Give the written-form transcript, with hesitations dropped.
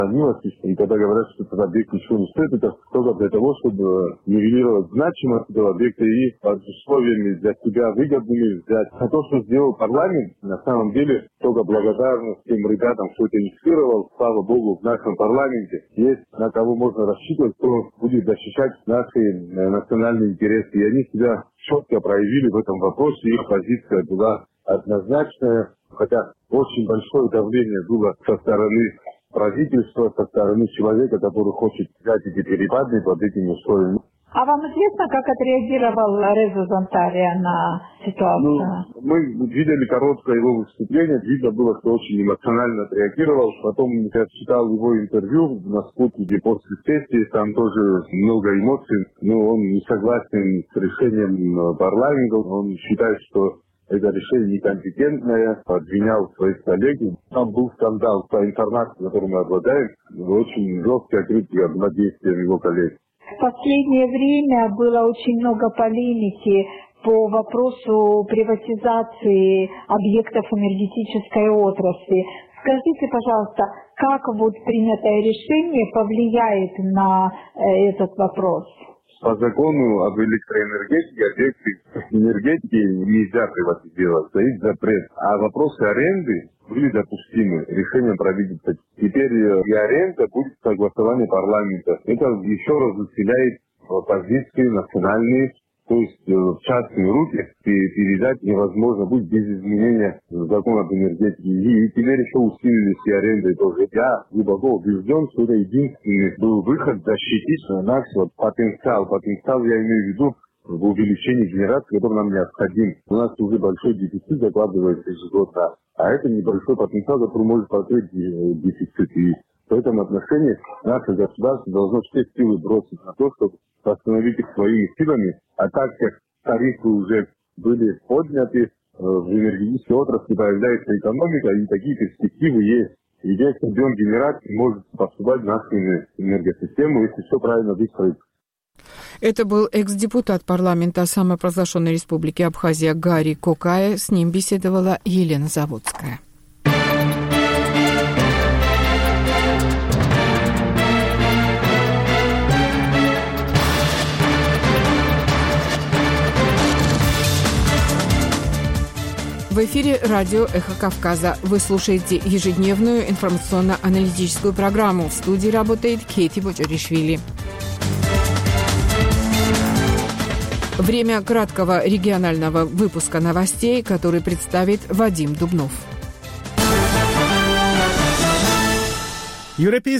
И когда говорят, что этот объект ничего не стоит, это только для того, чтобы нивелировать значимость этого объекта и под условиями для себя выгодными взять. А то, что сделал парламент, на самом деле, только благодарность тем ребятам, кто это инициировал. Слава Богу, в нашем парламенте есть на кого можно рассчитывать, кто будет защищать наши национальные интересы. И они себя четко проявили в этом вопросе, их позиция была однозначная, хотя очень большое давление было со стороны правительства, со стороны человека, который хочет взять эти перепады под этими условиями. А вам известно, как отреагировал Реза Зантария на ситуацию? Мы видели короткое его выступление, видно было, что очень эмоционально отреагировал. Потом я читал его интервью на спутнике после сессии, там тоже много эмоций, но он не согласен с решением парламента, он считает, что это решение некомпетентное, обвинял своих коллег. Там был скандал по информации, которую мы обладаем, очень жесткая критика взаимодействия его коллег. В последнее время было очень много полемики по вопросу приватизации объектов энергетической отрасли. Скажите, пожалуйста, как вот принятое решение повлияет на этот вопрос? По закону об электроэнергетике объекты энергетики нельзя приватизировать, стоит запрет. А вопросы аренды были допустимы решением правительства. Теперь и аренда будет согласование парламента. Это еще раз усиляет позиции национальные, то есть в частные руки передать невозможно будет без изменения закона об энергетике. И теперь еще усилились и аренды тоже. Я глубоко убежден, что это единственный был выход защитить наш потенциал. Потенциал я имею в виду в увеличении генерации, который нам необходим. У нас уже большой дефицит закладывается ежегодно, а это небольшой потенциал, который может покрыть дефицит. И в этом отношении наше государство должно все силы бросить на то, чтобы восстановить их своими силами. А так как тарифы уже были подняты, в энергетической отрасли появляется экономика, и такие перспективы есть. И весь объем генерации может поступать в нашу энергосистему, если все правильно выстроить. Это был экс-депутат парламента самопровозглашенной республики Абхазия Гари Кокая. С ним беседовала Елена Заводская. В эфире радио «Эхо Кавказа». Вы слушаете ежедневную информационно-аналитическую программу. В студии работает Кейти Боджаришвили. Время краткого регионального выпуска новостей, который представит Вадим Дубнов. Европейский